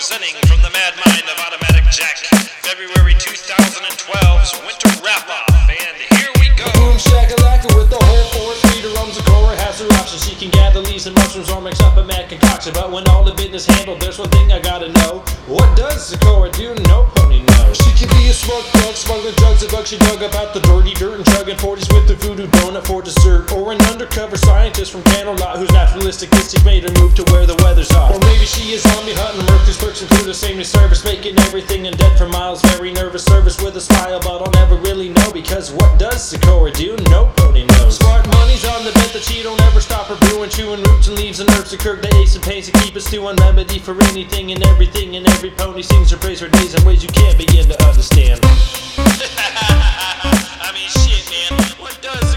Presenting from the mad mind of Automatic Jack, February 2012's Winter Wrap-Off, and here we go! Boom shakalaka with the whole force, Rita roams the Cora has her options. She can gather leaves and mushrooms or mix up a mad concoction. But when all the business handled, there's one thing I gotta know. What does Zecora do? No pony knows. She can be a smart drug, smuggling drugs, a bug she dug about the dirty dirt and chugging 40s with the voodoo donut for dessert. Or an undercover scientist from Candlelight whose naturalistic instincts made her move to where the weather's hot. Or maybe she is zombie hunting, Mercury's perks include the same service, making everything undead for miles. Very nervous service with a smile, but I'll never really know, because what does Zecora do? No pony knows. Smart money's on the bet that she don't ever stop her brewing, chewing roots and leaves and herbs to curb the aches and pains and keep us to one remedy for anything and everything. And every pony sings her praise for days in ways you can't begin to understand. I mean, shit, man. What does